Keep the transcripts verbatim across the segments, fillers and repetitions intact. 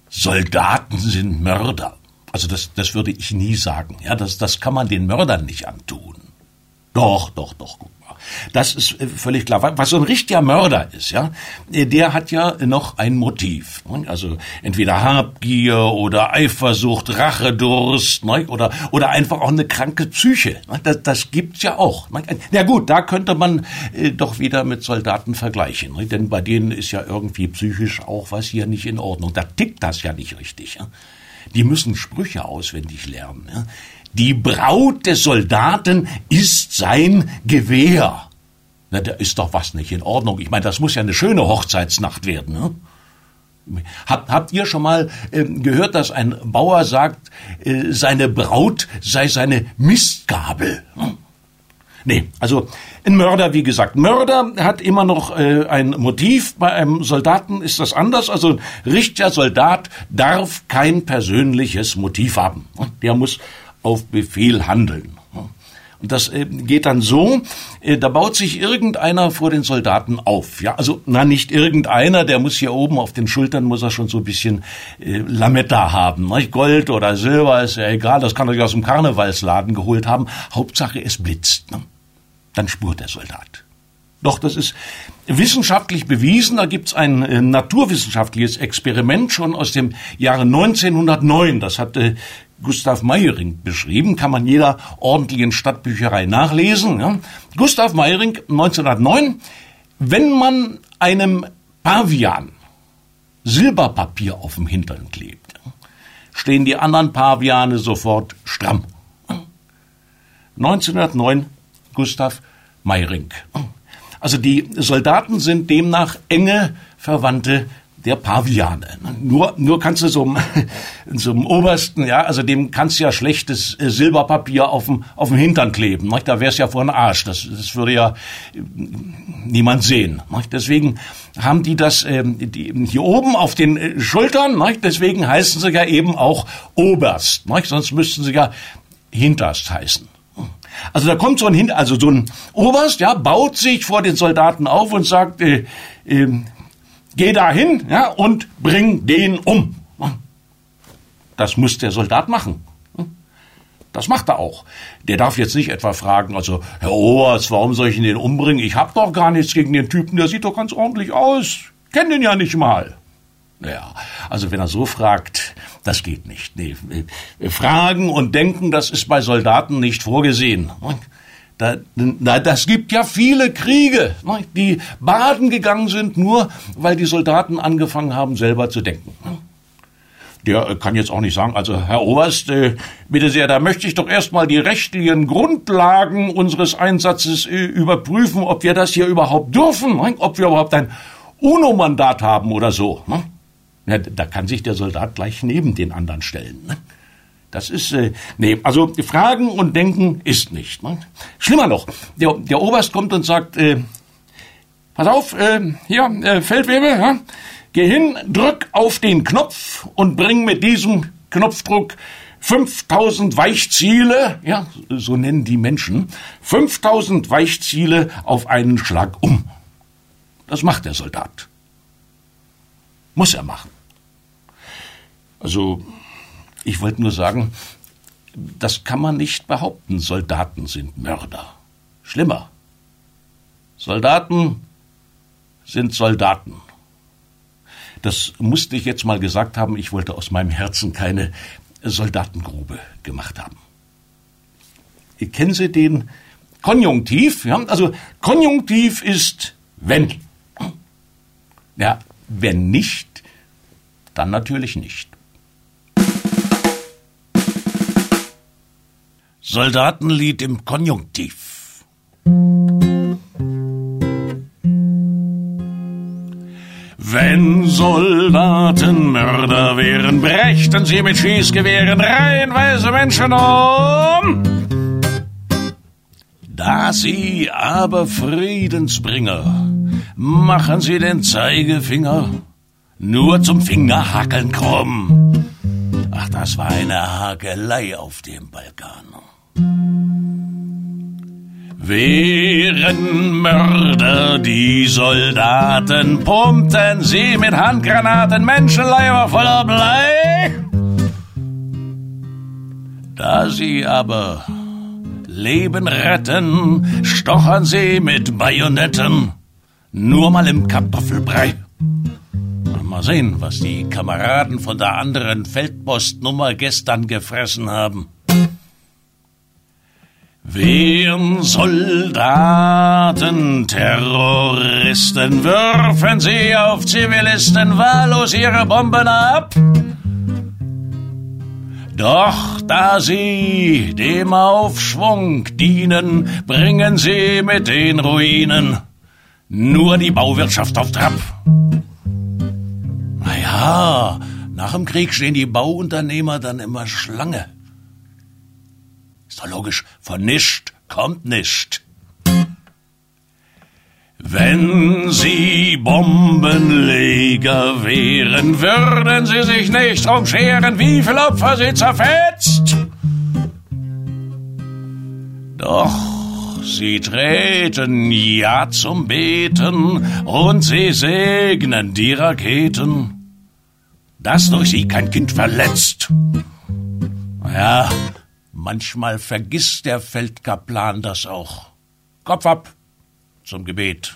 Soldaten sind Mörder. Also das, das würde ich nie sagen. Ja, das, das kann man den Mördern nicht antun. Doch, doch, doch, guck mal. Das ist völlig klar. Was so ein richtiger Mörder ist, ja, der hat ja noch ein Motiv. Also entweder Habgier oder Eifersucht, Rachedurst, oder, oder einfach auch eine kranke Psyche. Das, das gibt's ja auch. Na gut, da könnte man doch wieder mit Soldaten vergleichen. Denn bei denen ist ja irgendwie psychisch auch was hier nicht in Ordnung. Da tickt das ja nicht richtig. Die müssen Sprüche auswendig lernen. Ja? Die Braut des Soldaten ist sein Gewehr. Na, da ist doch was nicht in Ordnung. Ich meine, das muss ja eine schöne Hochzeitsnacht werden. Ne? Habt, habt ihr schon mal äh, gehört, dass ein Bauer sagt, äh, seine Braut sei seine Mistgabel? Hm? Nee, also ein Mörder, wie gesagt, Mörder hat immer noch äh, ein Motiv. Bei einem Soldaten ist das anders. Also ein richtiger Soldat darf kein persönliches Motiv haben. Der muss auf Befehl handeln. Und das äh, geht dann so, äh, da baut sich irgendeiner vor den Soldaten auf. Ja, also na nicht irgendeiner, der muss hier oben auf den Schultern, muss er schon so ein bisschen äh, Lametta haben. Ne? Gold oder Silber ist ja egal, das kann er aus dem Karnevalsladen geholt haben. Hauptsache es blitzt. Ne? Dann spurt der Soldat. Doch, das ist wissenschaftlich bewiesen. Da gibt's ein äh, naturwissenschaftliches Experiment schon aus dem Jahre neunzehnhundertneun. Das hat äh, Gustav Meyerinck beschrieben, kann man jeder ordentlichen Stadtbücherei nachlesen. Ja. Gustav Meyerinck, neunzehnhundertneun, wenn man einem Pavian Silberpapier auf dem Hintern klebt, stehen die anderen Paviane sofort stramm. neunzehnhundertneun, Gustav Meyerinck. Also die Soldaten sind demnach enge Verwandte der Paviane. Nur, nur kannst du so einem, so einem Obersten, ja, also dem kannst du ja schlechtes Silberpapier auf dem, auf dem Hintern kleben. Nicht? Da wär's ja vor den Arsch. Das, das würde ja niemand sehen. Nicht? Deswegen haben die das ähm, die, hier oben auf den Schultern. Nicht? Deswegen heißen sie ja eben auch Oberst. Nicht? Sonst müssten sie ja Hinterst heißen. Also da kommt so ein Hin- also so ein Oberst, ja, baut sich vor den Soldaten auf und sagt, äh, äh, geh da hin, ja, und bring den um. Das muss der Soldat machen. Das macht er auch. Der darf jetzt nicht etwa fragen, also, Herr Oberst, warum soll ich ihn den umbringen? Ich hab doch gar nichts gegen den Typen, der sieht doch ganz ordentlich aus. Kenn den ja nicht mal. Naja, also wenn er so fragt, das geht nicht. Nee, fragen und denken, das ist bei Soldaten nicht vorgesehen. Da, na, das gibt ja viele Kriege, die baden gegangen sind, nur weil die Soldaten angefangen haben, selber zu denken. Der kann jetzt auch nicht sagen, also Herr Oberst, äh, bitte sehr, da möchte ich doch erstmal die rechtlichen Grundlagen unseres Einsatzes äh, überprüfen, ob wir das hier überhaupt dürfen, ob wir überhaupt ein UNO-Mandat haben oder so. Ja, da kann sich der Soldat gleich neben den anderen stellen. Das ist, äh, nee, also Fragen und Denken ist nicht. Ne? Schlimmer noch, der, der Oberst kommt und sagt, äh, pass auf, äh, hier, äh, Feldwebel, ja, geh hin, drück auf den Knopf und bring mit diesem Knopfdruck fünftausend Weichziele, ja, so nennen die Menschen, fünftausend Weichziele auf einen Schlag um. Das macht der Soldat. Muss er machen. Also, ich wollte nur sagen, das kann man nicht behaupten, Soldaten sind Mörder. Schlimmer. Soldaten sind Soldaten. Das musste ich jetzt mal gesagt haben, ich wollte aus meinem Herzen keine Soldatengrube gemacht haben. Kennen Sie den Konjunktiv? Ja? Also Konjunktiv ist wenn. Ja, wenn nicht, dann natürlich nicht. Soldatenlied im Konjunktiv. Wenn Soldaten Mörder wären, brächten sie mit Schießgewehren reihenweise Menschen um. Da sie aber Friedensbringer, machen sie den Zeigefinger nur zum Fingerhakeln krumm. Ach, das war eine Hakelei auf dem Balkan. Wären Mörder die Soldaten, pumpten sie mit Handgranaten Menschenleiber voller Blei. Da sie aber Leben retten, stochern sie mit Bajonetten, nur mal im Kartoffelbrei. Mal sehen, was die Kameraden von der anderen Feldpostnummer gestern gefressen haben. Wären Soldaten Terroristen, würfen sie auf Zivilisten wahllos ihre Bomben ab. Doch da sie dem Aufschwung dienen, bringen sie mit den Ruinen nur die Bauwirtschaft auf Trab. Naja, nach dem Krieg stehen die Bauunternehmer dann immer Schlange. Ist doch logisch, von nischt kommt nischt. Wenn sie Bombenleger wären, würden sie sich nicht drum scheren, wie viel Opfer sie zerfetzt. Doch sie treten ja zum Beten und sie segnen die Raketen, dass durch sie kein Kind verletzt. Naja, manchmal vergisst der Feldkaplan das auch. Kopf ab zum Gebet.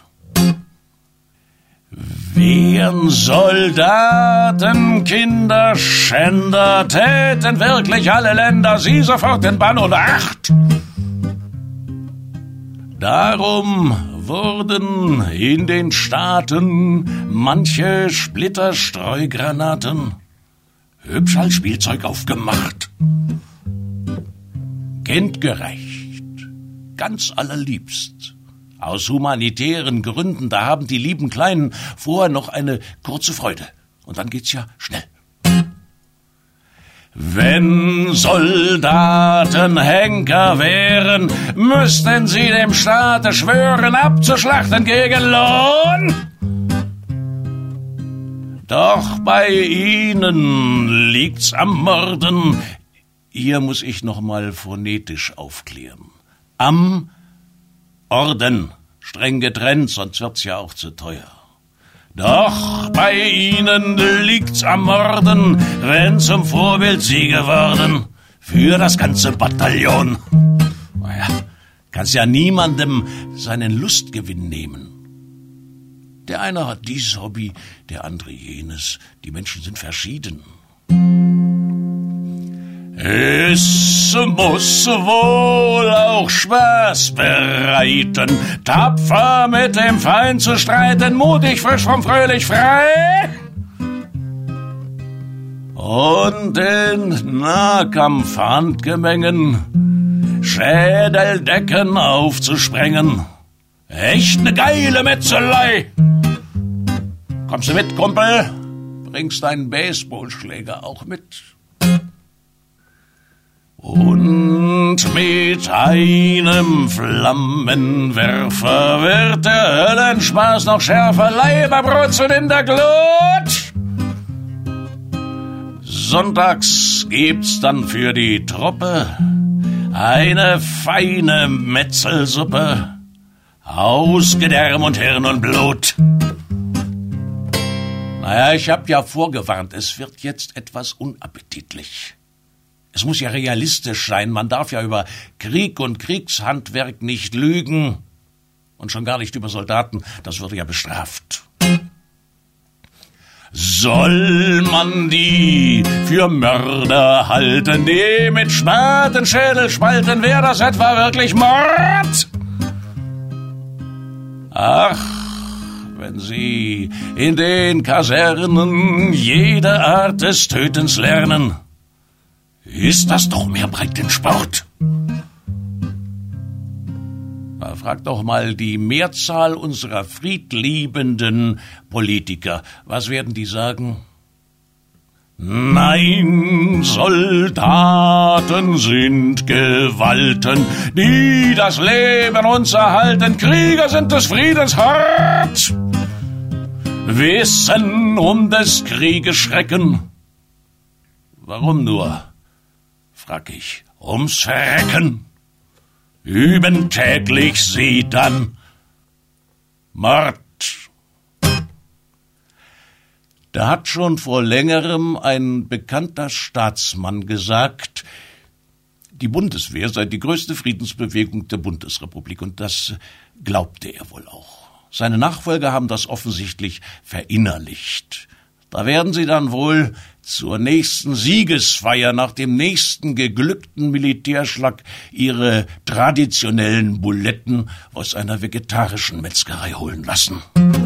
Wären Soldaten Kinderschänder, täten wirklich alle Länder sie sofort in Bann und Acht. Darum wurden in den Staaten manche Splitterstreugranaten hübsch als Spielzeug aufgemacht. Kindgerecht, ganz allerliebst. Aus humanitären Gründen, da haben die lieben Kleinen vorher noch eine kurze Freude. Und dann geht's ja schnell. Wenn Soldaten Henker wären, müssten sie dem Staate schwören, abzuschlachten gegen Lohn. Doch bei ihnen liegt's am Morden. Hier muss ich noch mal phonetisch aufklären. Am Orden, streng getrennt, sonst wird's ja auch zu teuer. Doch bei ihnen liegt's am Morden, wenn zum Vorbild sie geworden, für das ganze Bataillon. Naja, kannst ja niemandem seinen Lustgewinn nehmen. Der eine hat dieses Hobby, der andere jenes. Die Menschen sind verschieden. Es muss wohl auch Spaß bereiten, tapfer mit dem Feind zu streiten, mutig, frisch, fromm, fröhlich, frei. Und in Nahkampfhandgemengen Schädeldecken aufzusprengen. Echt ne geile Metzelei. Kommst du mit, Kumpel? Bringst deinen Baseballschläger auch mit? Und mit einem Flammenwerfer wird der Höllenspaß noch schärfer, Leiberbrutzeln in der Glut. Sonntags gibt's dann für die Truppe eine feine Metzelsuppe aus Gedärm und Hirn und Blut. Naja, ich hab ja vorgewarnt, es wird jetzt etwas unappetitlich. Es muss ja realistisch sein, man darf ja über Krieg und Kriegshandwerk nicht lügen. Und schon gar nicht über Soldaten, das würde ja bestraft. Soll man die für Mörder halten, die mit Spatenschädel spalten, wäre das etwa wirklich Mord? Ach, wenn sie in den Kasernen jede Art des Tötens lernen, ist das doch mehr Breitensport. Na, frag doch mal die Mehrzahl unserer friedliebenden Politiker. Was werden die sagen? Nein, Soldaten sind Gewalten, die das Leben uns erhalten. Krieger sind des Friedens hart, wissen um des Krieges Schrecken. Warum nur? Frag ich, ums Verrecken. üben täglich sie dann Mord. Da hat schon vor längerem ein bekannter Staatsmann gesagt, die Bundeswehr sei die größte Friedensbewegung der Bundesrepublik, und das glaubte er wohl auch. Seine Nachfolger haben das offensichtlich verinnerlicht. Da werden sie dann wohl zur nächsten Siegesfeier nach dem nächsten geglückten Militärschlag ihre traditionellen Buletten aus einer vegetarischen Metzgerei holen lassen.